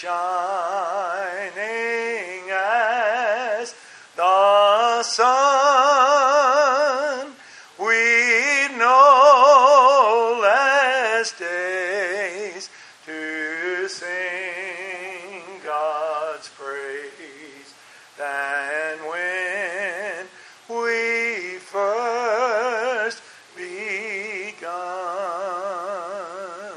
shining as the sun. We know last days to sing God's praise than when we first begun.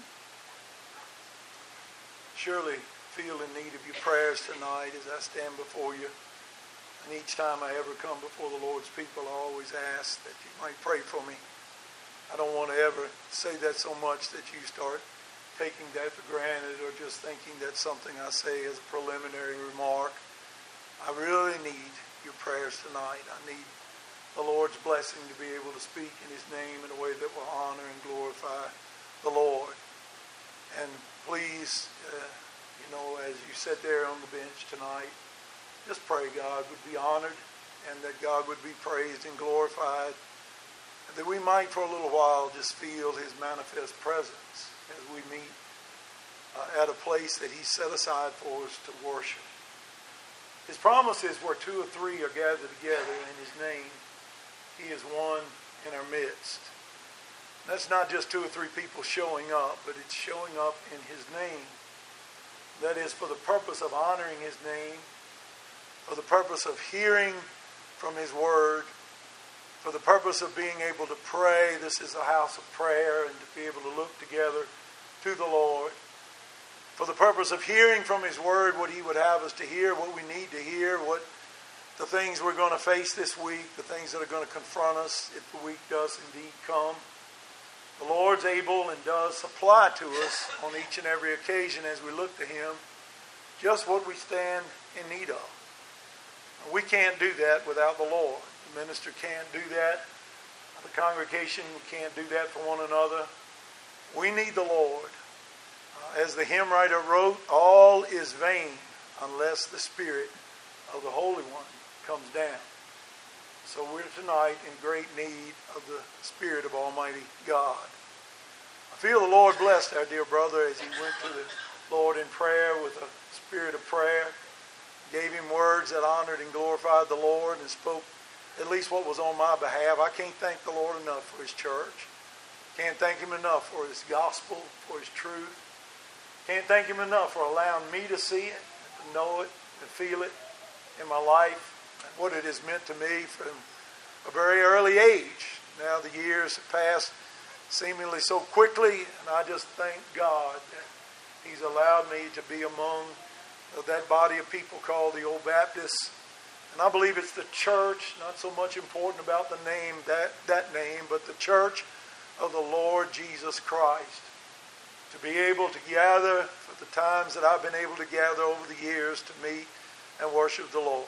Surely feel in need of your prayers tonight as I stand before you. And each time I ever come before the Lord's people, I always ask that you might pray for me. I don't want to ever say that so much that you start taking that for granted or just thinking that's something I say as a preliminary remark. I really need your prayers tonight. I need the Lord's blessing to be able to speak in His name in a way that will honor and glorify the Lord. And please, as you sit there on the bench tonight, just pray God would be honored and that God would be praised and glorified. And that we might for a little while just feel His manifest presence as we meet at a place that He set aside for us to worship. His promise is where two or three are gathered together in His name, He is one in our midst. That's not just two or three people showing up, but it's showing up in His name. That is for the purpose of honoring His name, for the purpose of hearing from His Word, for the purpose of being able to pray. This is a house of prayer, and to be able to look together to the Lord. For the purpose of hearing from His Word what He would have us to hear, what we need to hear, what the things we're going to face this week, the things that are going to confront us if the week does indeed come. The Lord's able and does supply to us on each and every occasion as we look to Him just what we stand in need of. We can't do that without the Lord. The minister can't do that. The congregation can't do that for one another. We need the Lord. As the hymn writer wrote, all is vain unless the Spirit of the Holy One comes down. So we're tonight in great need of the Spirit of Almighty God. I feel the Lord blessed our dear brother as he went to the Lord in prayer with a spirit of prayer. Gave him words that honored and glorified the Lord and spoke at least what was on my behalf. I can't thank the Lord enough for His church. Can't thank Him enough for His gospel, for His truth. Can't thank Him enough for allowing me to see it, to know it, and feel it in my life, and what it has meant to me from a very early age. Now the years have passed seemingly so quickly, and I just thank God that He's allowed me to be among that body of people called the Old Baptists. And I believe it's the church, not so much important about the name, that name, but the church of the Lord Jesus Christ. To be able to gather for the times that I've been able to gather over the years to meet and worship the Lord.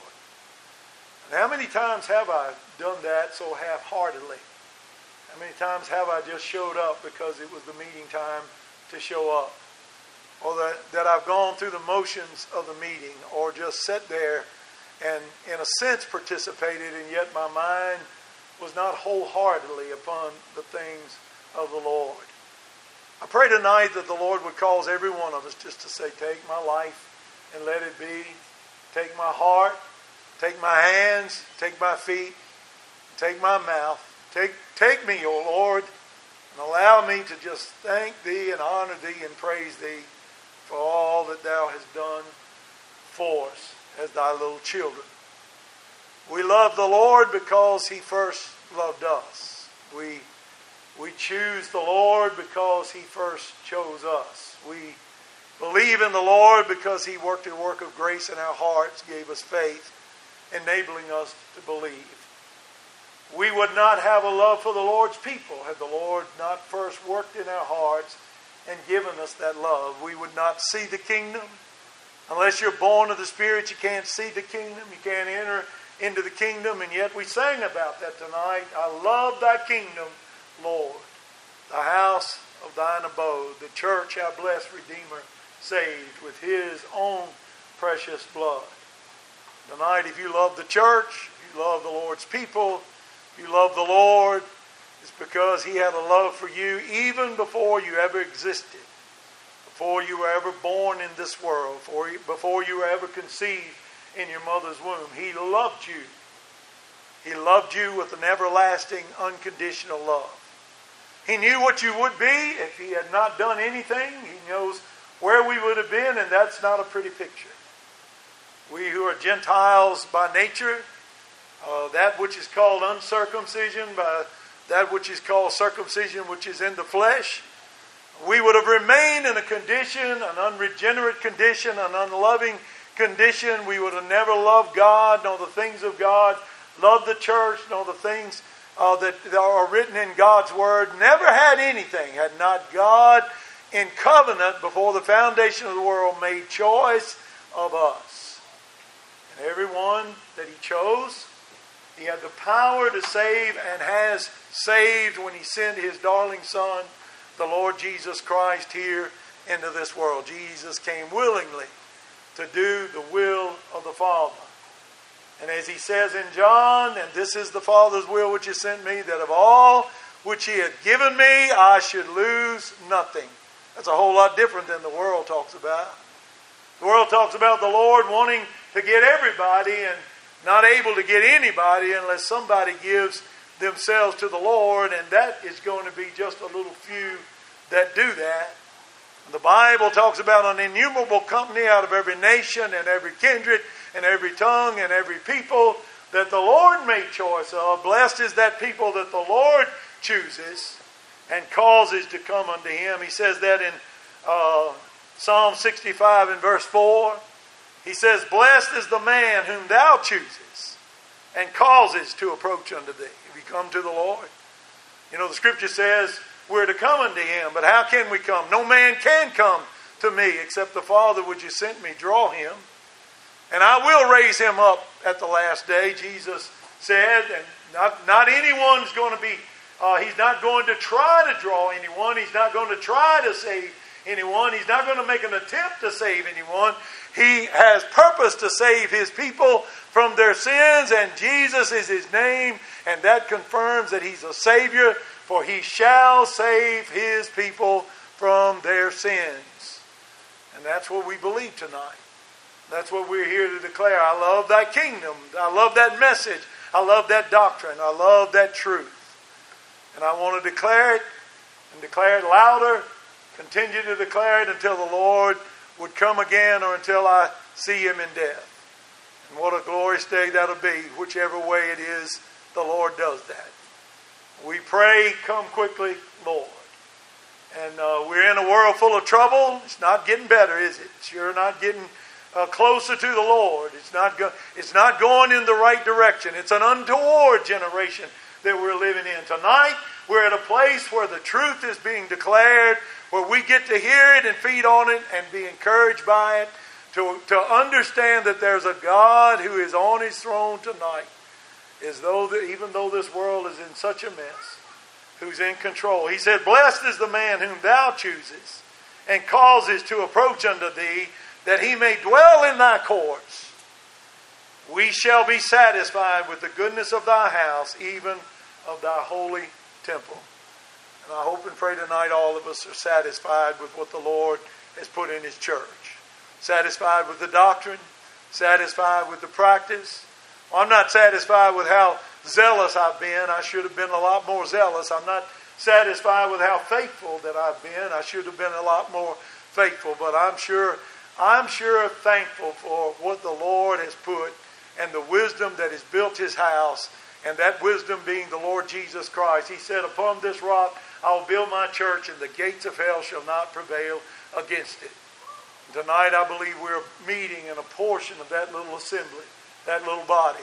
And how many times have I done that so half-heartedly? How many times have I just showed up because it was the meeting time to show up? Or that I've gone through the motions of the meeting, or just sat there and in a sense participated, and yet my mind was not wholeheartedly upon the things of the Lord. I pray tonight that the Lord would cause every one of us just to say, take my life and let it be. Take my heart, take my hands, take my feet, take my mouth. Take me, O Lord, and allow me to just thank Thee and honor Thee and praise Thee for all that Thou hast done for us as Thy little children. We love the Lord because He first loved us. We choose the Lord because He first chose us. We believe in the Lord because He worked a work of grace in our hearts, gave us faith, enabling us to believe. We would not have a love for the Lord's people had the Lord not first worked in our hearts and given us that love. We would not see the kingdom. Unless you're born of the Spirit, you can't see the kingdom. You can't enter into the kingdom. And yet we sang about that tonight. I love Thy kingdom, Lord. The house of Thine abode. The church, our blessed Redeemer, saved with His own precious blood. Tonight, if you love the church, if you love the Lord's people, if you love the Lord, it's because He had a love for you even before you ever existed. before you were ever born in this world, before you were ever conceived in your mother's womb. He loved you. He loved you with an everlasting, unconditional love. He knew what you would be if He had not done anything. He knows where we would have been, and that's not a pretty picture. We who are Gentiles by nature, that which is called uncircumcision, by that which is called circumcision, which is in the flesh, we would have remained in a condition, an unregenerate condition, an unloving condition. We would have never loved God, nor the things of God, loved the church, nor the things that are written in God's Word. Never had anything had not God in covenant before the foundation of the world made choice of us. And everyone that He chose, He had the power to save and has saved when He sent His darling Son, the Lord Jesus Christ, here into this world. Jesus came willingly to do the will of the Father. And as He says in John, and this is the Father's will which He sent me, that of all which He had given me, I should lose nothing. That's a whole lot different than the world talks about. The world talks about the Lord wanting to get everybody and not able to get anybody unless somebody gives themselves to the Lord, and that is going to be just a little few that do that. The Bible talks about an innumerable company out of every nation and every kindred and every tongue and every people that the Lord made choice of. Blessed is that people that the Lord chooses and causes to come unto Him. He says that in Psalm 65 and verse 4. He says, blessed is the man whom Thou choosest and causes to approach unto Thee. If you come to the Lord. You know, the Scripture says we're to come unto Him, but how can we come? No man can come to me except the Father which has sent me draw him. And I will raise him up at the last day, Jesus said. And not anyone's going to be, He's not going to try to draw anyone. He's not going to try to save anyone. He's not going to make an attempt to save anyone. He has purpose to save His people from their sins, and Jesus is His name, and that confirms that He's a Savior, for He shall save His people from their sins. And that's what we believe tonight. That's what we're here to declare. I love Thy kingdom. I love that message. I love that doctrine. I love that truth. And I want to declare it, and declare it louder, continue to declare it until the Lord would come again, or until I see Him in death. And what a glorious day that'll be, whichever way it is the Lord does that. We pray, come quickly, Lord. And we're in a world full of trouble. It's not getting better, is it? It's sure not getting closer to the Lord. It's not going in the right direction. It's an untoward generation that we're living in. Tonight, we're at a place where the truth is being declared, where we get to hear it and feed on it and be encouraged by it, to understand that there's a God who is on His throne tonight, even though this world is in such a mess, who's in control. He said, blessed is the man whom Thou choosest and causes to approach unto Thee, that he may dwell in Thy courts. We shall be satisfied with the goodness of Thy house, even of Thy holy temple. And I hope and pray tonight all of us are satisfied with what the Lord has put in His church. Satisfied with the doctrine. Satisfied with the practice. Well, I'm not satisfied with how zealous I've been. I should have been a lot more zealous. I'm not satisfied with how faithful that I've been. I should have been a lot more faithful. But I'm sure thankful for what the Lord has put and the wisdom that has built His house, and that wisdom being the Lord Jesus Christ. He said, upon this rock I will build my church, and the gates of hell shall not prevail against it. And tonight I believe we're meeting in a portion of that little assembly, that little body,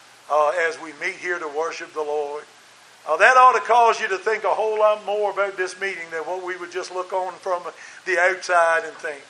as we meet here to worship the Lord. That ought to cause you to think a whole lot more about this meeting than what we would just look on from the outside and think.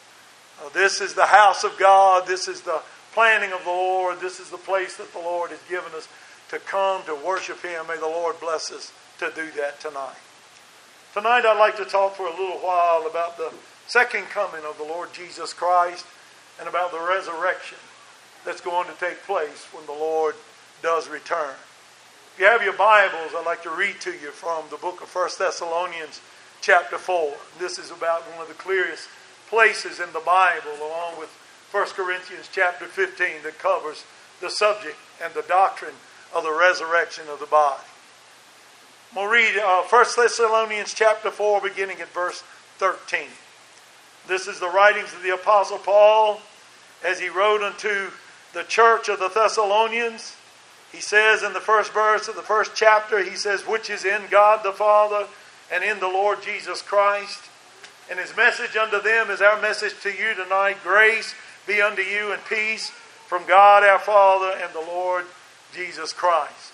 This is the house of God. This is the planning of the Lord. This is the place that the Lord has given us to come to worship Him. May the Lord bless us to do that tonight. Tonight I'd like to talk for a little while about the second coming of the Lord Jesus Christ and about the resurrection that's going to take place when the Lord does return. If you have your Bibles, I'd like to read to you from the book of 1 Thessalonians chapter 4. This is about one of the clearest places in the Bible, along with 1 Corinthians chapter 15, that covers the subject and the doctrine of the resurrection of the body. We'll read 1 Thessalonians chapter 4, beginning at verse 13. This is the writings of the Apostle Paul as he wrote unto the church of the Thessalonians. He says in the first verse of the first chapter, he says, which is in God the Father and in the Lord Jesus Christ. And his message unto them is our message to you tonight. Grace be unto you and peace from God our Father and the Lord Jesus Christ.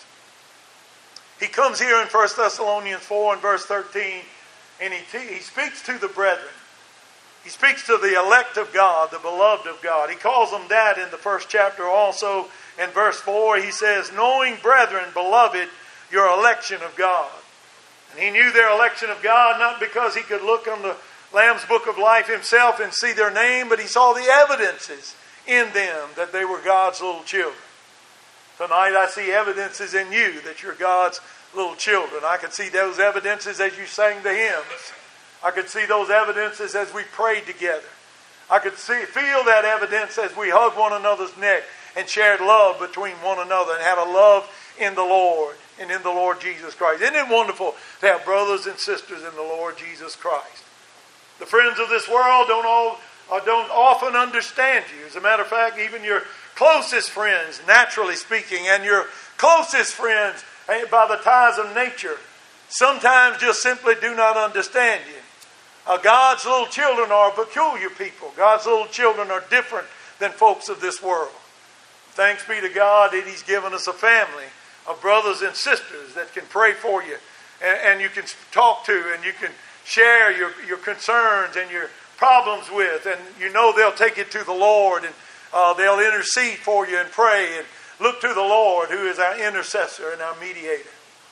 He comes here in 1 Thessalonians 4 and verse 13, and he speaks to the brethren. He speaks to the elect of God, the beloved of God. He calls them that in the first chapter also. In verse 4, he says, knowing, brethren, beloved, your election of God. And he knew their election of God not because he could look on the Lamb's Book of Life himself and see their name, but he saw the evidences in them that they were God's little children. Tonight I see evidences in you that you're God's little children. I could see those evidences as you sang the hymns. I could see those evidences as we prayed together. I could feel that evidence as we hugged one another's neck and shared love between one another and had a love in the Lord and in the Lord Jesus Christ. Isn't it wonderful to have brothers and sisters in the Lord Jesus Christ? The friends of this world don't often understand you. As a matter of fact, even your closest friends, naturally speaking, and your closest friends by the ties of nature, sometimes just simply do not understand you. God's little children are a peculiar people. God's little children are different than folks of this world. Thanks be to God that He's given us a family of brothers and sisters that can pray for you and you can talk to and you can share your concerns and your problems with, and you know they'll take it to the Lord and they'll intercede for you and pray and look to the Lord, who is our intercessor and our mediator.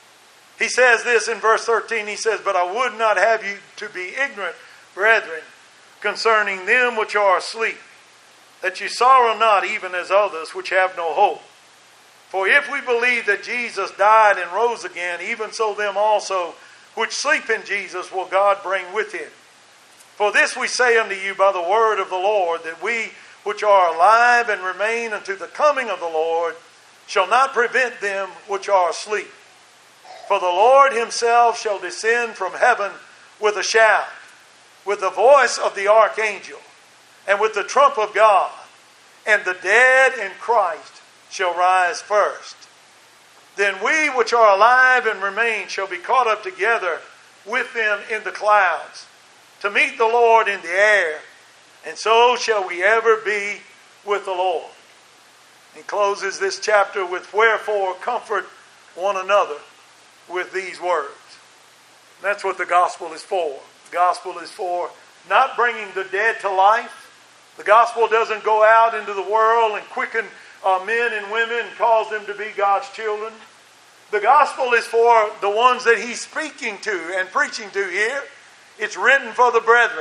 He says this in verse 13. He says, but I would not have you to be ignorant, brethren, concerning them which are asleep, that ye sorrow not even as others which have no hope. For if we believe that Jesus died and rose again, even so them also which sleep in Jesus will God bring with him. For this we say unto you by the word of the Lord, that we which are alive and remain unto the coming of the Lord shall not prevent them which are asleep. For the Lord himself shall descend from heaven with a shout, with the voice of the archangel, and with the trump of God, and the dead in Christ shall rise first. Then we which are alive and remain shall be caught up together with them in the clouds, to meet the Lord in the air, and so shall we ever be with the Lord. He closes this chapter with, wherefore comfort one another with these words. And that's what the gospel is for. The gospel is for not bringing the dead to life. The gospel doesn't go out into the world and quicken men and women and cause them to be God's children. The gospel is for the ones that he's speaking to and preaching to here. It's written for the brethren.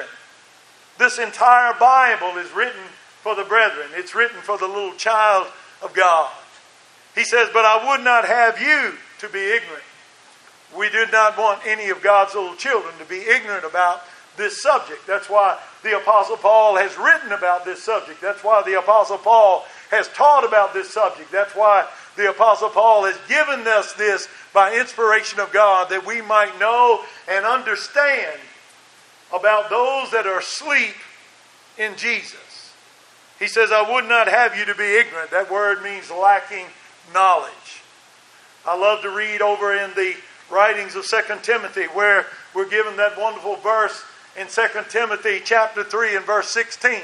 This entire Bible is written for the brethren. It's written for the little child of God. He says, but I would not have you to be ignorant. We did not want any of God's little children to be ignorant about this subject. That's why the Apostle Paul has written about this subject. That's why the Apostle Paul has taught about this subject. That's why the Apostle Paul has given us this by inspiration of God, that we might know and understand about those that are asleep in Jesus. He says, I would not have you to be ignorant. That word means lacking knowledge. I love to read over in the writings of 2 Timothy, where we're given that wonderful verse in 2 Timothy chapter 3 and verse 16.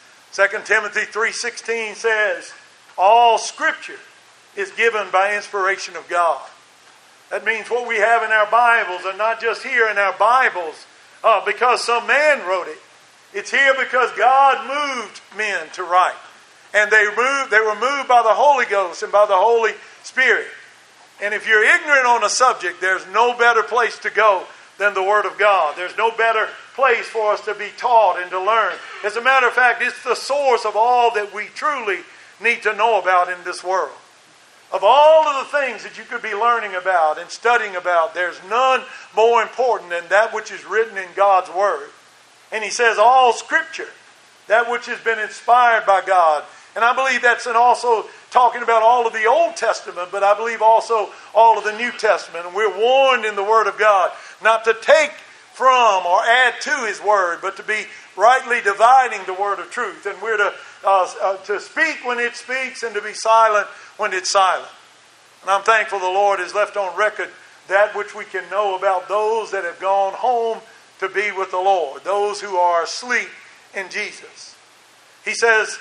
2 Timothy 3:16 says, all Scripture is given by inspiration of God. That means what we have in our Bibles are not just here in our Bibles because some man wrote it. It's here because God moved men to write. And they were moved by the Holy Ghost and by the Holy Spirit. And if you're ignorant on a subject, there's no better place to go than the Word of God. There's no better place for us to be taught and to learn. As a matter of fact, it's the source of all that we truly need to know about in this world. Of all of the things that you could be learning about and studying about, there's none more important than that which is written in God's Word. And he says all Scripture, that which has been inspired by God. And I believe that's also talking about all of the Old Testament, but I believe also all of the New Testament. And we're warned in the Word of God not to take from or add to His Word, but to be rightly dividing the Word of truth. And we're to speak when it speaks and to be silent when it's silent. And I'm thankful the Lord has left on record that which we can know about those that have gone home to be with the Lord, those who are asleep in Jesus. He says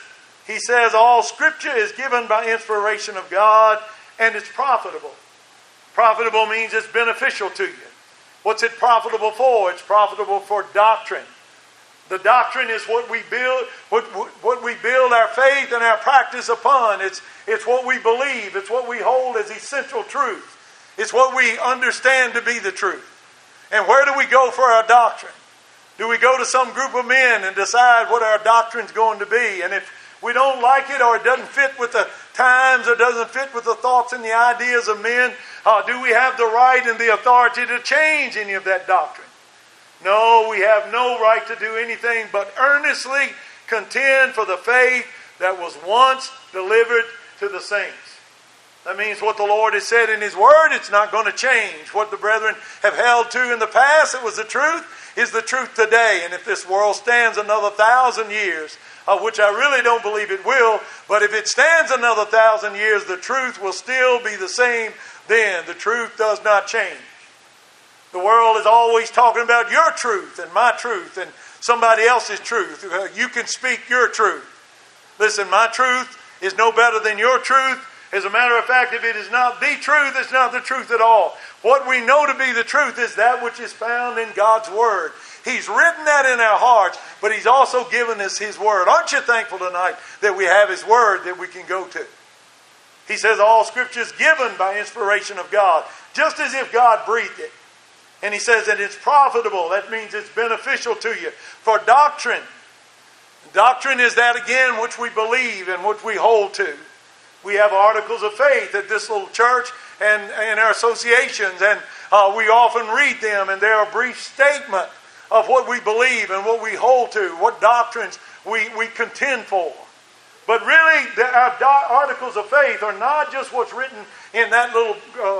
all Scripture is given by inspiration of God, and it's profitable. Profitable means it's beneficial to you. What's it profitable for? It's profitable for doctrine. The doctrine is what we build, what we build our faith and our practice upon. It's what we believe. It's what we hold as essential truth. It's what we understand to be the truth. And where do we go for our doctrine? Do we go to some group of men and decide what our doctrine's going to be? And if we don't like it, or it doesn't fit with the times, or doesn't fit with the thoughts and the ideas of men, do we have the right and the authority to change any of that doctrine? No, we have no right to do anything but earnestly contend for the faith that was once delivered to the saints. That means what the Lord has said in His Word, it's not going to change. What the brethren have held to in the past, it was the truth, is the truth today. And if this world stands another 1,000 years, which I really don't believe it will, but if it stands another 1,000 years, the truth will still be the same then. The truth does not change. The world is always talking about your truth and my truth and somebody else's truth. You can speak your truth. Listen, my truth is no better than your truth. As a matter of fact, if it is not the truth, it's not the truth at all. What we know to be the truth is that which is found in God's Word. He's written that in our hearts, but He's also given us His Word. Aren't you thankful tonight that we have His Word that we can go to? He says all Scripture is given by inspiration of God, just as if God breathed it. And he says that it's profitable. That means it's beneficial to you. For doctrine. Doctrine is that, again, which we believe and which we hold to. We have articles of faith at this little church and in our associations. And we often read them. And they're a brief statement of what we believe and what we hold to. What doctrines we contend for. But really, our articles of faith are not just what's written in that little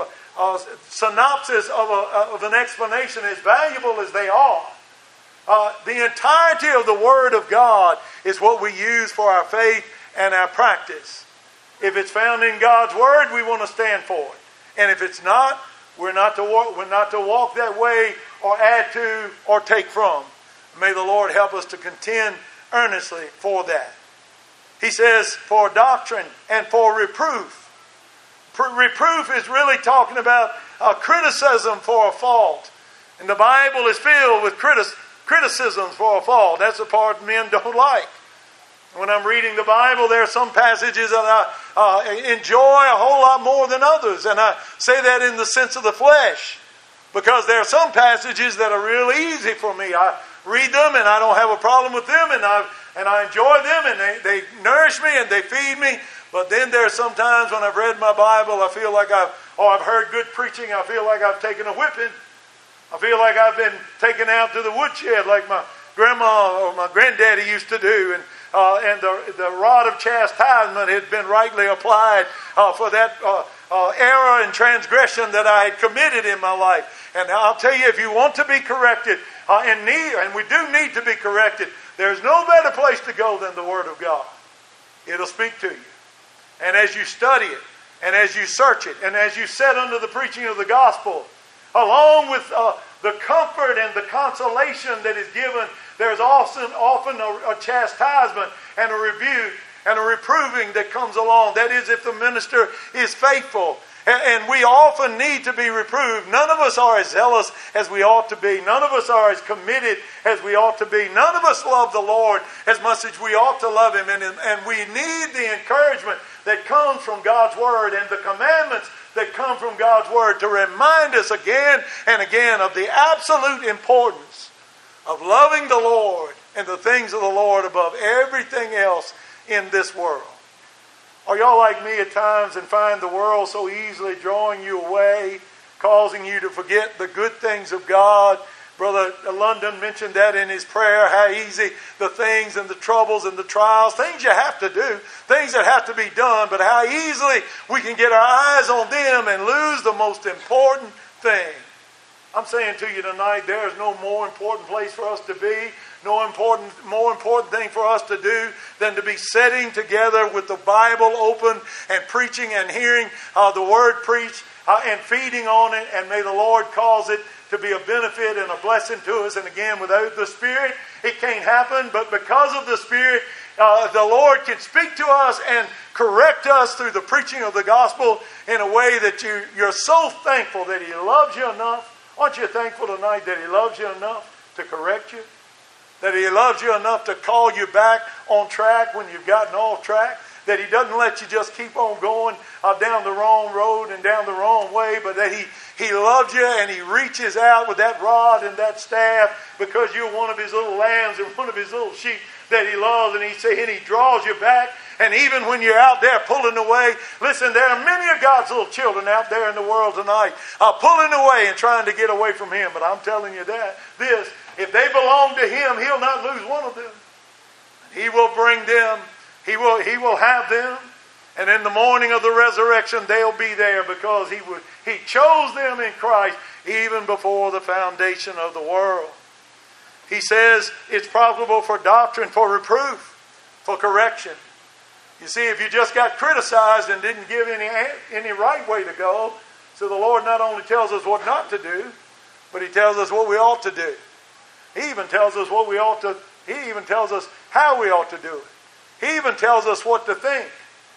synopsis of an explanation, as valuable as they are. The entirety of the Word of God is what we use for our faith and our practice. If it's found in God's Word, we want to stand for it. And if it's not, we're not to walk that way or add to or take from. May the Lord help us to contend earnestly for that. He says, for doctrine and for reproof. Reproof is really talking about criticism for a fault. And the Bible is filled with criticisms for a fault. That's the part men don't like. When I'm reading the Bible, there are some passages that I enjoy a whole lot more than others. And I say that in the sense of the flesh. Because there are some passages that are real easy for me. I read them and I don't have a problem with them. And I enjoy them and they nourish me and they feed me. But then there are some times when I've read my Bible, I feel like I've heard good preaching, I feel like I've taken a whipping. I feel like I've been taken out to the woodshed like my grandma or my granddaddy used to do. And the rod of chastisement had been rightly applied for that error and transgression that I had committed in my life. And I'll tell you, if you want to be corrected, and we do need to be corrected, there's no better place to go than the Word of God. It'll speak to you. And as you study it, and as you search it, and as you sit under the preaching of the gospel, along with the comfort and the consolation that is given, there's often a chastisement and a rebuke and a reproving that comes along. That is, if the minister is faithful. And we often need to be reproved. None of us are as zealous as we ought to be. None of us are as committed as we ought to be. None of us love the Lord as much as we ought to love Him. And we need the encouragement that comes from God's Word and the commandments that come from God's Word to remind us again and again of the absolute importance of loving the Lord and the things of the Lord above everything else in this world. Are y'all like me at times and find the world so easily drawing you away, causing you to forget the good things of God? Brother London mentioned that in his prayer, how easy the things and the troubles and the trials, things you have to do, things that have to be done, but how easily we can get our eyes on them and lose the most important thing. I'm saying to you tonight, there is no more important place for us to be, more important thing for us to do than to be sitting together with the Bible open and preaching and hearing the Word preached and feeding on it. And may the Lord cause it to be a benefit and a blessing to us. And again, without the Spirit, it can't happen. But because of the Spirit, the Lord can speak to us and correct us through the preaching of the gospel in a way that you're so thankful that He loves you enough. Aren't you thankful tonight that He loves you enough to correct you? That He loves you enough to call you back on track when you've gotten off track? That He doesn't let you just keep on going down the wrong road and down the wrong way, but that He loves you and He reaches out with that rod and that staff because you're one of His little lambs and one of His little sheep that He loves, and He draws you back. And even when you're out there pulling away, listen, there are many of God's little children out there in the world tonight pulling away and trying to get away from Him. But I'm telling you this, if they belong to Him, He'll not lose one of them. He will bring them. He will have them. And in the morning of the resurrection, they'll be there because He chose them in Christ even before the foundation of the world. He says it's profitable for doctrine, for reproof, for correction. You see, if you just got criticized and didn't give any right way to go, so the Lord not only tells us what not to do, but He tells us what we ought to do. He even tells us He even tells us how we ought to do it. He even tells us what to think.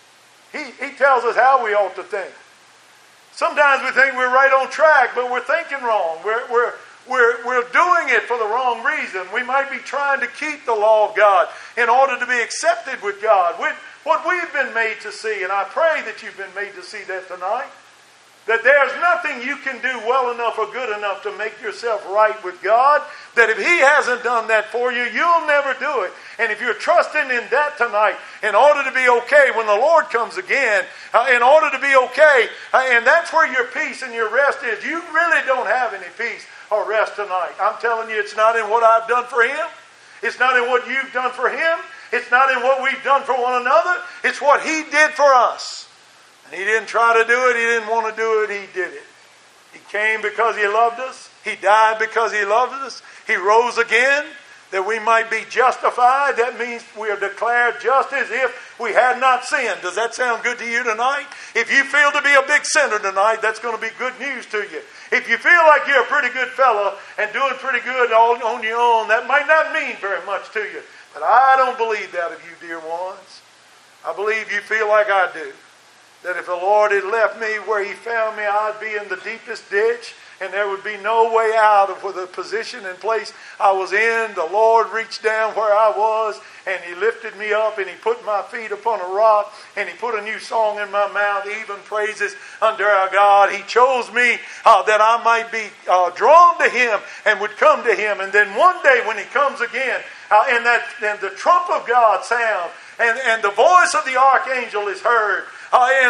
He tells us how we ought to think. Sometimes we think we're right on track, but we're thinking wrong. We're doing it for the wrong reason. We might be trying to keep the law of God in order to be accepted with God. What we've been made to see, and I pray that you've been made to see that tonight, that there's nothing you can do well enough or good enough to make yourself right with God, that if He hasn't done that for you, you'll never do it. And if you're trusting in that tonight, in order to be okay when the Lord comes again, in order to be okay, and that's where your peace and your rest is, you really don't have any peace or rest tonight. I'm telling you, it's not in what I've done for Him. It's not in what you've done for Him. It's not in what we've done for one another. It's what He did for us. And He didn't try to do it. He didn't want to do it. He did it. He came because He loved us. He died because He loved us. He rose again that we might be justified. That means we are declared just as if we had not sinned. Does that sound good to you tonight? If you feel to be a big sinner tonight, that's going to be good news to you. If you feel like you're a pretty good fellow and doing pretty good all on your own, that might not mean very much to you. But I don't believe that of you, dear ones. I believe you feel like I do. That if the Lord had left me where He found me, I'd be in the deepest ditch and there would be no way out of the position and place I was in. The Lord reached down where I was and He lifted me up and He put my feet upon a rock and He put a new song in my mouth, even praises unto our God. He chose me that I might be drawn to Him and would come to Him. And then one day when He comes again, and the trump of God sound and the voice of the archangel is heard, and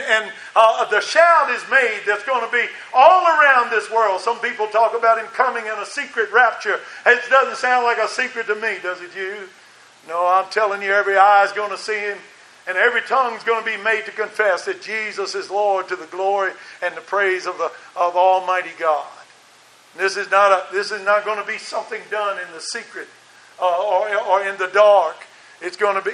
the shout is made that's going to be all around this world. Some people talk about Him coming in a secret rapture. It doesn't sound like a secret to me, does it you? No, I'm telling you, every eye is going to see Him, and every tongue is going to be made to confess that Jesus is Lord, to the glory and the praise of Almighty God. This is not going to be something done in the secret or in the dark. It's going to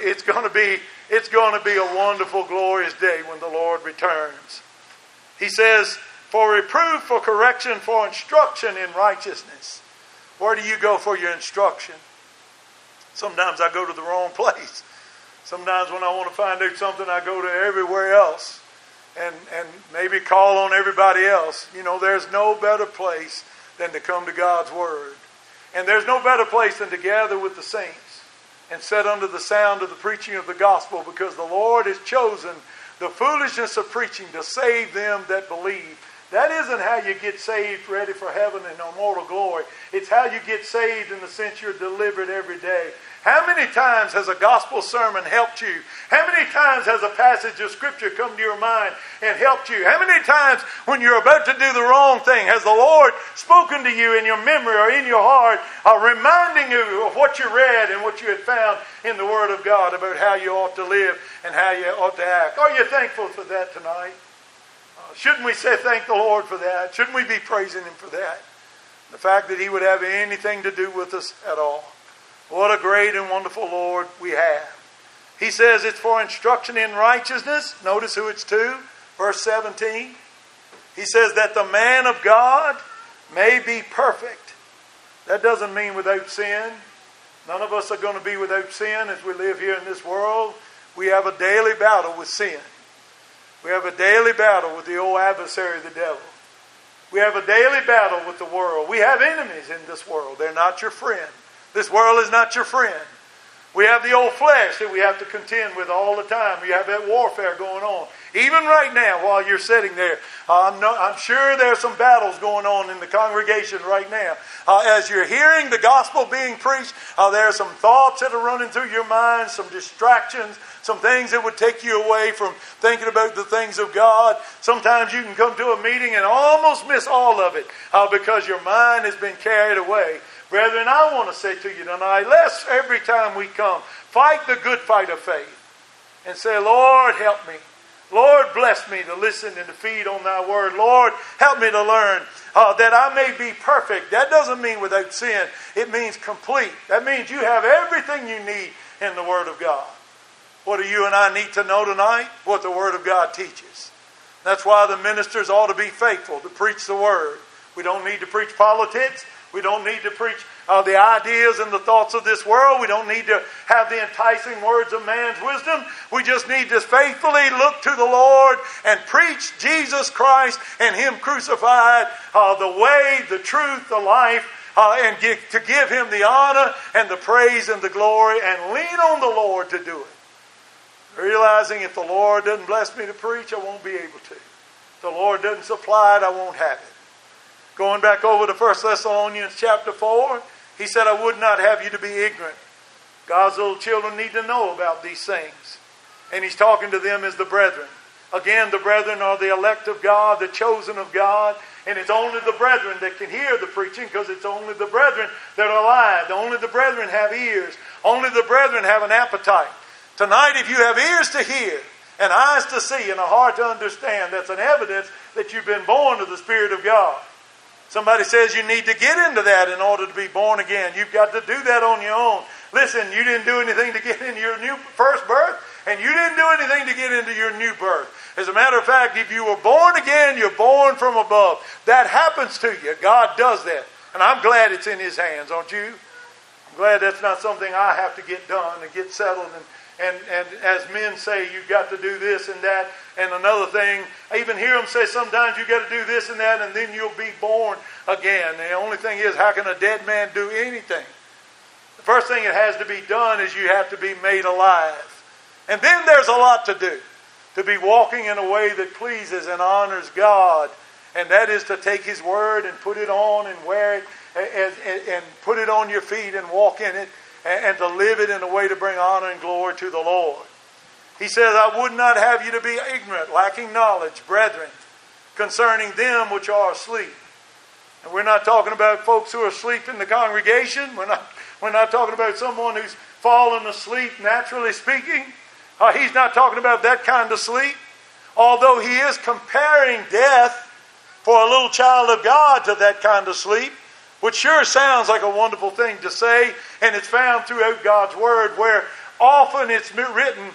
be a wonderful, glorious day when the Lord returns. He says, for reproof, for correction, for instruction in righteousness. Where do you go for your instruction? Sometimes I go to the wrong place. Sometimes when I want to find out something, I go to everywhere else and maybe call on everybody else. You know, there's no better place than to come to God's Word. And there's no better place than to gather with the saints and sit under the sound of the preaching of the gospel, because the Lord has chosen the foolishness of preaching to save them that believe. That isn't how you get saved, ready for heaven and immortal glory. It's how you get saved in the sense you're delivered every day. How many times has a gospel sermon helped you? How many times has a passage of Scripture come to your mind and helped you? How many times when you're about to do the wrong thing has the Lord spoken to you in your memory or in your heart, reminding you of what you read and what you had found in the Word of God about how you ought to live and how you ought to act? Are you thankful for that tonight? Shouldn't we say thank the Lord for that? Shouldn't we be praising Him for that? The fact that He would have anything to do with us at all. What a great and wonderful Lord we have. He says it's for instruction in righteousness. Notice who it's to. Verse 17. He says that the man of God may be perfect. That doesn't mean without sin. None of us are going to be without sin as we live here in this world. We have a daily battle with sin. We have a daily battle with the old adversary, the devil. We have a daily battle with the world. We have enemies in this world. They're not your friend. This world is not your friend. We have the old flesh that we have to contend with all the time. You have that warfare going on. Even right now, while you're sitting there, I'm sure there's some battles going on in the congregation right now. As you're hearing the gospel being preached, there are some thoughts that are running through your mind, some distractions, some things that would take you away from thinking about the things of God. Sometimes you can come to a meeting and almost miss all of it because your mind has been carried away. Brethren, I want to say to you tonight, let's every time we come, fight the good fight of faith and say, Lord, help me. Lord, bless me to listen and to feed on thy word. Lord, help me to learn that I may be perfect. That doesn't mean without sin. It means complete. That means you have everything you need in the word of God. What do you and I need to know tonight? What the word of God teaches. That's why the ministers ought to be faithful to preach the word. We don't need to preach politics. We don't need to preach the ideas and the thoughts of this world. We don't need to have the enticing words of man's wisdom. We just need to faithfully look to the Lord and preach Jesus Christ and Him crucified, the way, the truth, the life, and to give Him the honor and the praise and the glory, and lean on the Lord to do it. Realizing if the Lord doesn't bless me to preach, I won't be able to. If the Lord doesn't supply it, I won't have it. Going back over to 1 Thessalonians chapter 4, he said, I would not have you to be ignorant. God's little children need to know about these things. And he's talking to them as the brethren. Again, the brethren are the elect of God, the chosen of God. And it's only the brethren that can hear the preaching, because it's only the brethren that are alive. Only the brethren have ears. Only the brethren have an appetite. Tonight, if you have ears to hear and eyes to see and a heart to understand, that's an evidence that you've been born of the Spirit of God. Somebody says you need to get into that in order to be born again. You've got to do that on your own. Listen, you didn't do anything to get into your new first birth, and you didn't do anything to get into your new birth. As a matter of fact, if you were born again, you're born from above. That happens to you. God does that. And I'm glad it's in His hands, aren't you? I'm glad that's not something I have to get done and get settled. And as men say, you've got to do this and that. And another thing, I even hear them say sometimes you've got to do this and that, and then you'll be born again. The only thing is, how can a dead man do anything? The first thing that has to be done is you have to be made alive. And then there's a lot to do. To be walking in a way that pleases and honors God. And that is to take His Word and put it on and wear it and put it on your feet and walk in it. And to live it in a way to bring honor and glory to the Lord. He says, I would not have you to be ignorant, lacking knowledge, brethren, concerning them which are asleep. And we're not talking about folks who are asleep in the congregation. We're not talking about someone who's fallen asleep, naturally speaking. He's not talking about that kind of sleep. Although he is comparing death for a little child of God to that kind of sleep. Which sure sounds like a wonderful thing to say, and it's found throughout God's Word, where often it's written,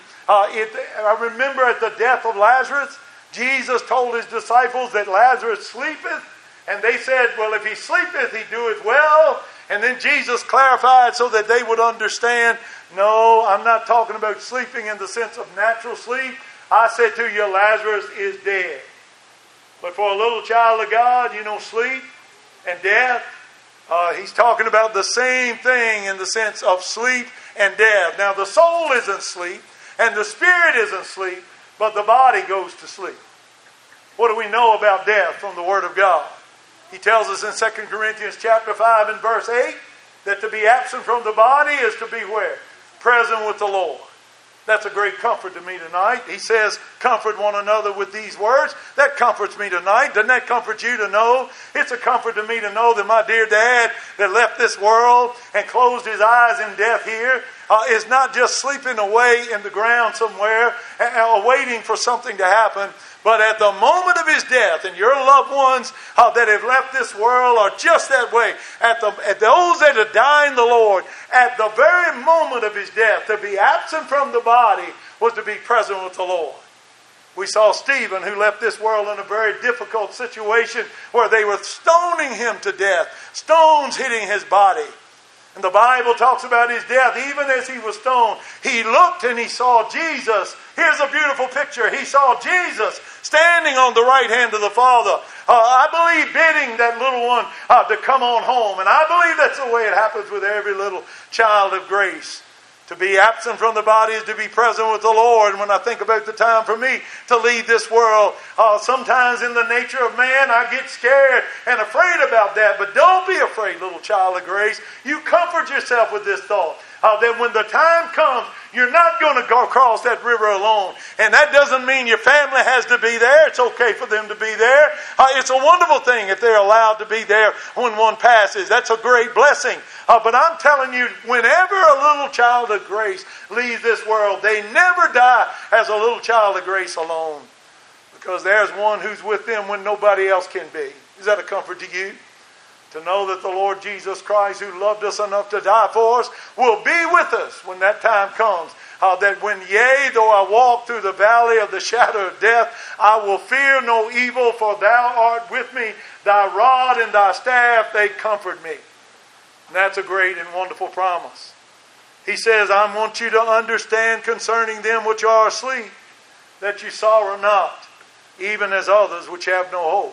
I remember at the death of Lazarus, Jesus told His disciples that Lazarus sleepeth, and they said, well, if he sleepeth, he doeth well. And then Jesus clarified so that they would understand, no, I'm not talking about sleeping in the sense of natural sleep. I said to you, Lazarus is dead. But for a little child of God, sleep and death, he's talking about the same thing in the sense of sleep and death. Now, the soul isn't asleep, and the spirit isn't asleep, but the body goes to sleep. What do we know about death from the Word of God? He tells us in 2 Corinthians chapter 5 and verse 8, That to be absent from the body is to be where? Present with the Lord. That's a great comfort to me tonight. He says, comfort one another with these words. That comforts me tonight. Doesn't that comfort you to know? It's a comfort to me to know that my dear dad that left this world and closed his eyes in death here is not just sleeping away in the ground somewhere, waiting for something to happen. But at the moment of his death, and your loved ones that have left this world are just that way. At those that have died in the Lord, at the very moment of his death, to be absent from the body was to be present with the Lord. We saw Stephen, who left this world in a very difficult situation where they were stoning him to death. Stones hitting his body. And the Bible talks about his death. Even as he was stoned, he looked and he saw Jesus. Here's a beautiful picture. He saw Jesus standing on the right hand of the Father. I believe bidding that little one to come on home. And I believe that's the way it happens with every little child of grace. To be absent from the body is to be present with the Lord. And when I think about the time for me to leave this world, sometimes in the nature of man, I get scared and afraid about that. But don't be afraid, little child of grace. You comfort yourself with this thought. That when the time comes, you're not going to go across that river alone. And that doesn't mean your family has to be there. It's okay for them to be there. It's a wonderful thing if they're allowed to be there when one passes. That's a great blessing. But I'm telling you, whenever a little child of grace leaves this world, they never die as a little child of grace alone. Because there's one who's with them when nobody else can be. Is that a comfort to you? To know that the Lord Jesus Christ, who loved us enough to die for us, will be with us when that time comes. That when, yea, though I walk through the valley of the shadow of death, I will fear no evil, for thou art with me. Thy rod and thy staff, they comfort me. And that's a great and wonderful promise. He says, I want you to understand concerning them which are asleep, that you sorrow not, even as others which have no hope.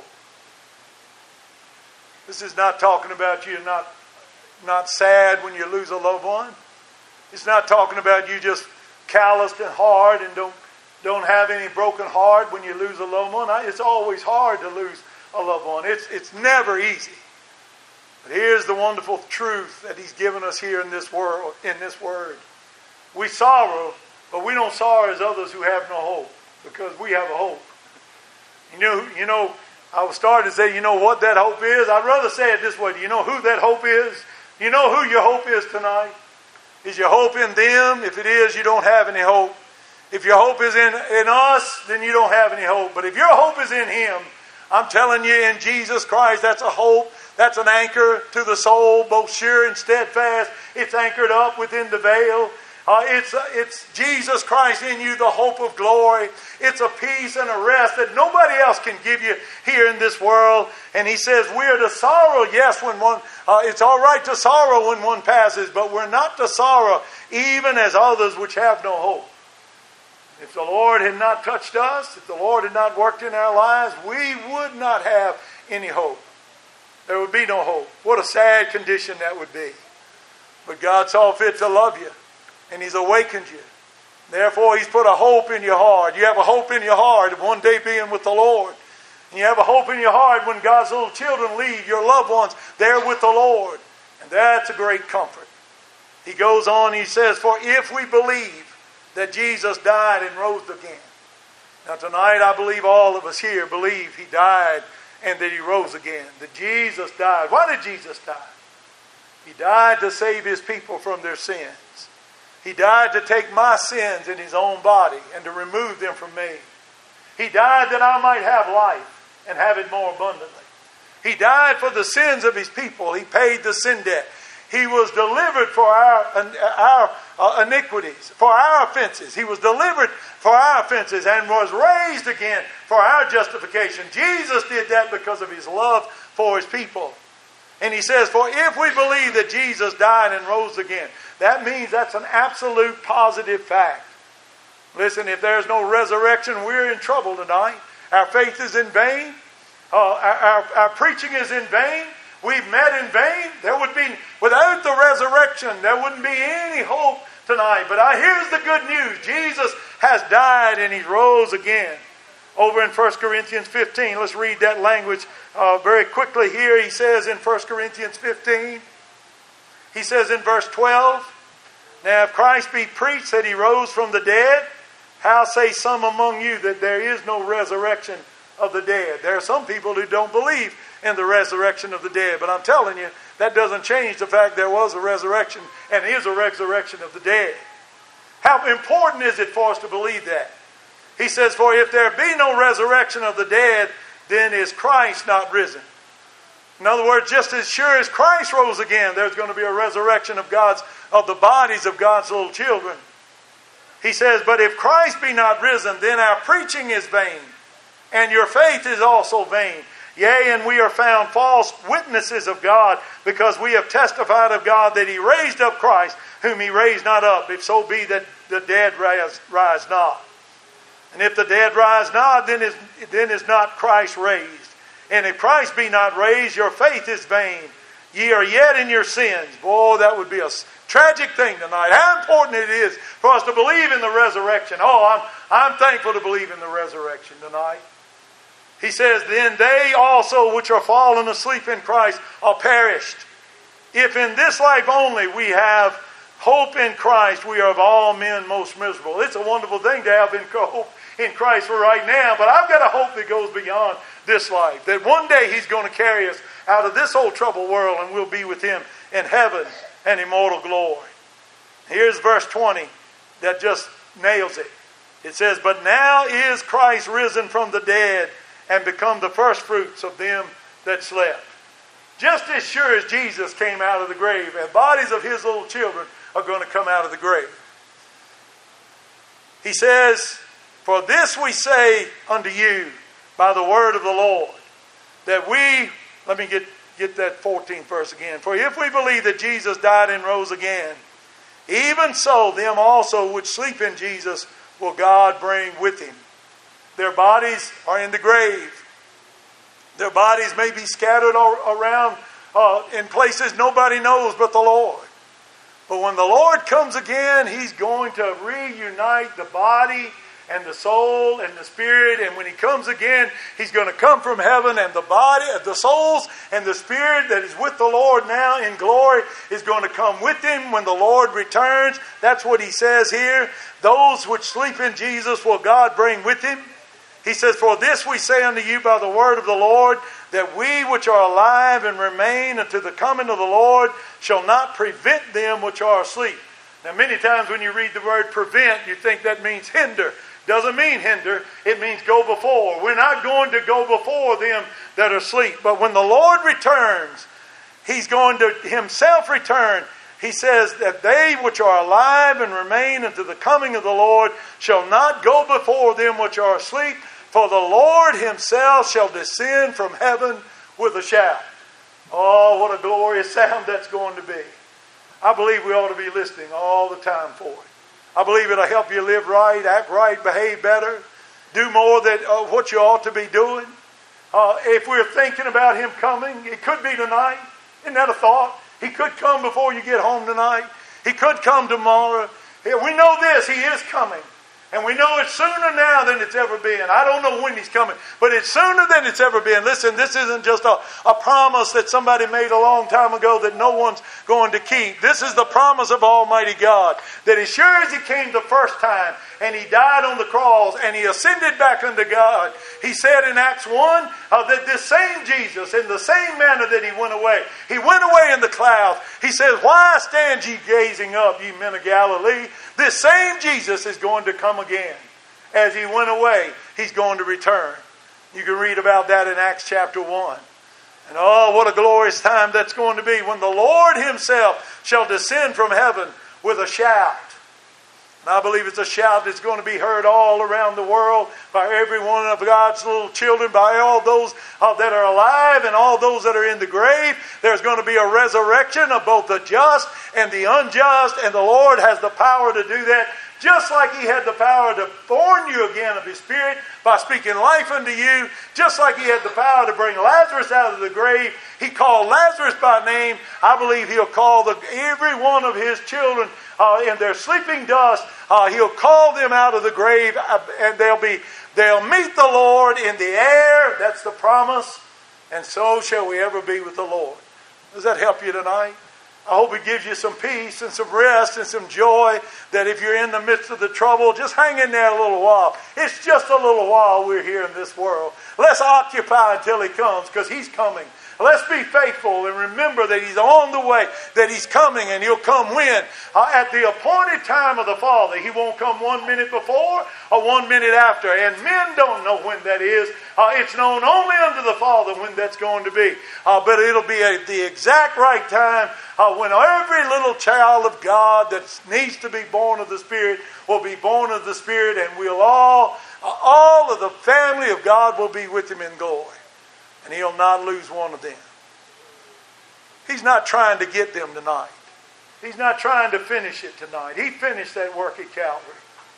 This is not talking about you not sad when you lose a loved one. It's not talking about you just calloused and hard and don't have any broken heart when you lose a loved one. It's always hard to lose a loved one. It's never easy. But here's the wonderful truth that He's given us here in this world, in this Word. We sorrow, but we don't sorrow as others who have no hope, because we have a hope. You know, I was starting to say, you know what that hope is? I'd rather say it this way. Do you know who that hope is? Do you know who your hope is tonight? Is your hope in them? If it is, you don't have any hope. If your hope is in us, then you don't have any hope. But if your hope is in Him, I'm telling you, in Jesus Christ, that's a hope. That's an anchor to the soul, both sure and steadfast. It's anchored up within the veil. It's Jesus Christ in you, the hope of glory. It's a peace and a rest that nobody else can give you here in this world. And He says we are to sorrow, yes, when one. It's all right to sorrow when one passes, but we're not to sorrow even as others which have no hope. If the Lord had not touched us, if the Lord had not worked in our lives, we would not have any hope. There would be no hope. What a sad condition that would be. But God saw fit to love you. And He's awakened you. Therefore, He's put a hope in your heart. You have a hope in your heart of one day being with the Lord. And you have a hope in your heart when God's little children leave, your loved ones, they're with the Lord. And that's a great comfort. He goes on, He says, for if we believe that Jesus died and rose again. Now tonight, I believe all of us here believe He died and that He rose again. That Jesus died. Why did Jesus die? He died to save His people from their sins. He died to take my sins in His own body and to remove them from me. He died that I might have life and have it more abundantly. He died for the sins of His people. He paid the sin debt. He was delivered for our iniquities, for our offenses. He was delivered for our offenses and was raised again for our justification. Jesus did that because of His love for His people. And He says, for if we believe that Jesus died and rose again, that means that's an absolute positive fact. Listen, if there's no resurrection, we're in trouble tonight. Our faith is in vain. Our preaching is in vain. We've met in vain. There would be, without the resurrection, there wouldn't be any hope tonight. But here's the good news. Jesus has died and He rose again. Over in 1 Corinthians 15, let's read that language very quickly here. He says in 1 Corinthians 15, He says in verse 12, now if Christ be preached that he rose from the dead, how say some among you that there is no resurrection of the dead? There are some people who don't believe in the resurrection of the dead. But I'm telling you, that doesn't change the fact there was a resurrection and is a resurrection of the dead. How important is it for us to believe that? He says, for if there be no resurrection of the dead, then is Christ not risen? In other words, just as sure as Christ rose again, there's going to be a resurrection of the bodies of God's little children. He says, but if Christ be not risen, then our preaching is vain, and your faith is also vain. Yea, and we are found false witnesses of God, because we have testified of God that he raised up Christ, whom he raised not up, if so be that the dead rise not. And if the dead rise not, then is not Christ raised. And if Christ be not raised, your faith is vain. Ye are yet in your sins. Boy, that would be a tragic thing tonight. How important it is for us to believe in the resurrection. Oh, I'm thankful to believe in the resurrection tonight. He says, then they also which are fallen asleep in Christ are perished. If in this life only we have hope in Christ, we are of all men most miserable. It's a wonderful thing to have hope in Christ for right now, but I've got a hope that goes beyond this life. That one day he's going to carry us out of this old troubled world and we'll be with him in heaven and immortal glory. Here's verse 20 that just nails it. It says, but now is Christ risen from the dead and become the first fruits of them that slept. Just as sure as Jesus came out of the grave, and bodies of his little children are going to come out of the grave. He says, for this we say unto you by the word of the Lord, that we, let me get that 14th verse again. For if we believe that Jesus died and rose again, even so them also which sleep in Jesus will God bring with him. Their bodies are in the grave. Their bodies may be scattered around in places nobody knows but the Lord. But when the Lord comes again, he's going to reunite the body and the soul and the spirit. And when he comes again, he's going to come from heaven, and the body, the souls and the spirit that is with the Lord now in glory is going to come with him when the Lord returns. That's what he says here. Those which sleep in Jesus will God bring with him. He says, for this we say unto you by the word of the Lord, that we which are alive and remain unto the coming of the Lord shall not prevent them which are asleep. Now many times when you read the word prevent, you think that means hinder. Doesn't mean hinder. It means go before. We're not going to go before them that are asleep. But when the Lord returns, he's going to himself return. He says that they which are alive and remain unto the coming of the Lord shall not go before them which are asleep. For the Lord himself shall descend from heaven with a shout. Oh, what a glorious sound that's going to be. I believe we ought to be listening all the time for it. I believe it'll help you live right, act right, behave better, do more than what you ought to be doing. If we're thinking about him coming, it could be tonight. Isn't that a thought? He could come before you get home tonight. He could come tomorrow. We know this, he is coming. And we know it's sooner now than it's ever been. I don't know when he's coming, but it's sooner than it's ever been. Listen, this isn't just a promise that somebody made a long time ago that no one's going to keep. This is the promise of Almighty God, that as sure as he came the first time and he died on the cross and he ascended back unto God, he said in Acts 1 that this same Jesus, in the same manner that he went away in the clouds. He says, why stand ye gazing up, ye men of Galilee? This same Jesus is going to come again. As he went away, he's going to return. You can read about that in Acts chapter 1. And oh, what a glorious time that's going to be when the Lord himself shall descend from heaven with a shout. And I believe it's a shout that's going to be heard all around the world by every one of God's little children, by all those that are alive and all those that are in the grave. There's going to be a resurrection of both the just and the unjust, and the Lord has the power to do that. Just like he had the power to born you again of his Spirit by speaking life unto you, just like he had the power to bring Lazarus out of the grave, he called Lazarus by name. I believe he'll call every one of his children in their sleeping dust. He'll call them out of the grave, and they'll meet the Lord in the air. That's the promise. And so shall we ever be with the Lord. Does that help you tonight? I hope it gives you some peace and some rest and some joy, that if you're in the midst of the trouble, just hang in there a little while. It's just a little while we're here in this world. Let's occupy until He comes, because He's coming. Let's be faithful and remember that He's on the way, that He's coming, and He'll come when? At the appointed time of the Father. He won't come 1 minute before or 1 minute after. And men don't know when that is. It's known only unto the Father when that's going to be. But it'll be at the exact right time when every little child of God that needs to be born of the Spirit will be born of the Spirit, and we'll all of the family of God will be with Him in glory. And He'll not lose one of them. He's not trying to get them tonight. He's not trying to finish it tonight. He finished that work at Calvary.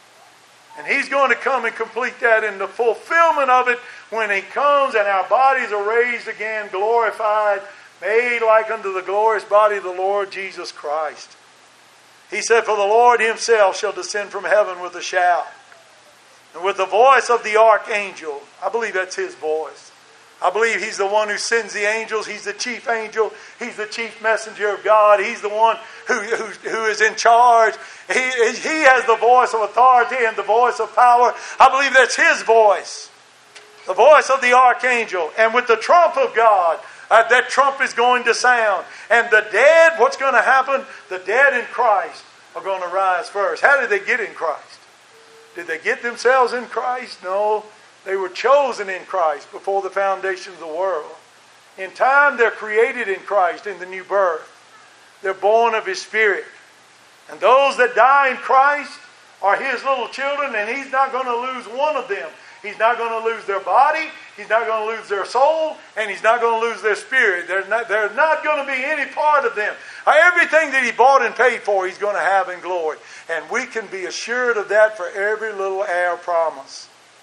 And He's going to come and complete that in the fulfillment of it when He comes and our bodies are raised again, glorified, made like unto the glorious body of the Lord Jesus Christ. He said, "For the Lord Himself shall descend from heaven with a shout, and with the voice of the archangel." I believe that's His voice. I believe He's the one who sends the angels. He's the chief angel. He's the chief messenger of God. He's the one who is in charge. He has the voice of authority and the voice of power. I believe that's His voice. The voice of the archangel. And with the trump of God, that trump is going to sound. And the dead, what's going to happen? The dead in Christ are going to rise first. How did they get in Christ? Did they get themselves in Christ? No. They were chosen in Christ before the foundation of the world. In time, they're created in Christ in the new birth. They're born of His Spirit. And those that die in Christ are His little children, and He's not going to lose one of them. He's not going to lose their body. He's not going to lose their soul. And He's not going to lose their spirit. There's not going to be any part of them. Everything that He bought and paid for, He's going to have in glory. And we can be assured of that for every little heir promise.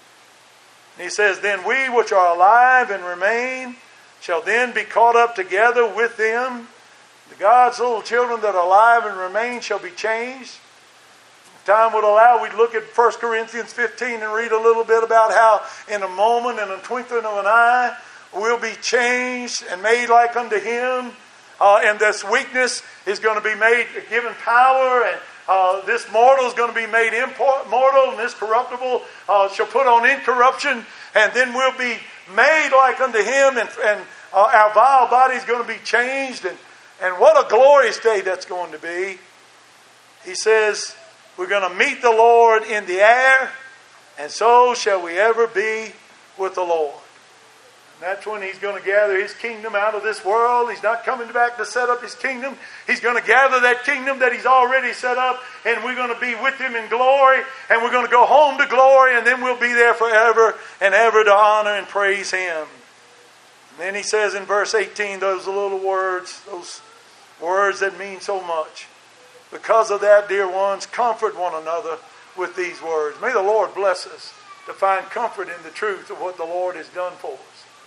And He says, "Then we which are alive and remain shall then be caught up together with them." The God's little children that are alive and remain shall be changed. If time would allow, we'd look at 1 Corinthians 15 and read a little bit about how in a moment, in a twinkling of an eye, we'll be changed and made like unto Him. And this weakness is going to be given power, and this mortal is going to be made immortal, and this corruptible shall put on incorruption, and then we'll be made like unto Him, and our vile body is going to be changed, and what a glorious day that's going to be. He says, we're going to meet the Lord in the air, and so shall we ever be with the Lord. And that's when He's going to gather His kingdom out of this world. He's not coming back to set up His kingdom. He's going to gather that kingdom that He's already set up, and we're going to be with Him in glory, and we're going to go home to glory, and then we'll be there forever and ever to honor and praise Him. And then He says in verse 18, those little words, those words that mean so much. Because of that, dear ones, comfort one another with these words. May the Lord bless us to find comfort in the truth of what the Lord has done for us.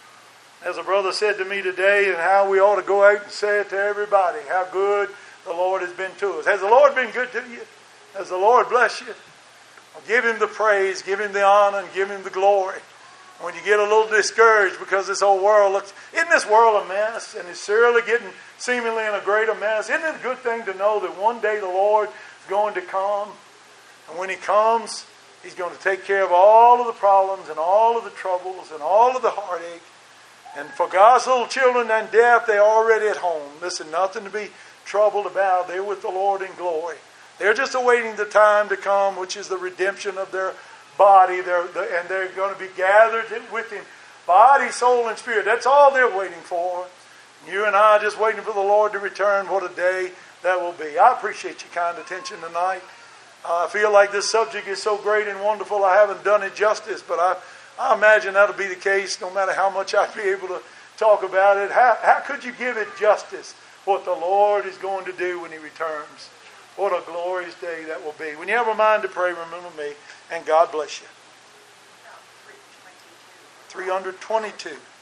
As a brother said to me today, and how we ought to go out and say it to everybody, how good the Lord has been to us. Has the Lord been good to you? Has the Lord blessed you? Well, give Him the praise, give Him the honor, and give Him the glory. When you get a little discouraged because this whole world isn't this world a mess? And it's surely getting seemingly in a greater mess. Isn't it a good thing to know that one day the Lord is going to come? And when He comes, He's going to take care of all of the problems and all of the troubles and all of the heartache. And for God's little children and deaf, they're already at home. Listen, nothing to be troubled about. They're with the Lord in glory. They're just awaiting the time to come, which is the redemption of their body. And they're going to be gathered with Him, body, soul, and spirit. That's all they're waiting for. You and I are just waiting for the Lord to return. What a day that will be. I appreciate your kind attention tonight. I feel like this subject is so great and wonderful, I haven't done it justice, but I imagine that'll be the case no matter how much I'd be able to talk about it. How could you give it justice, what the Lord is going to do when He returns? What a glorious day that will be. When you have a mind to pray, remember me, and God bless you. 322.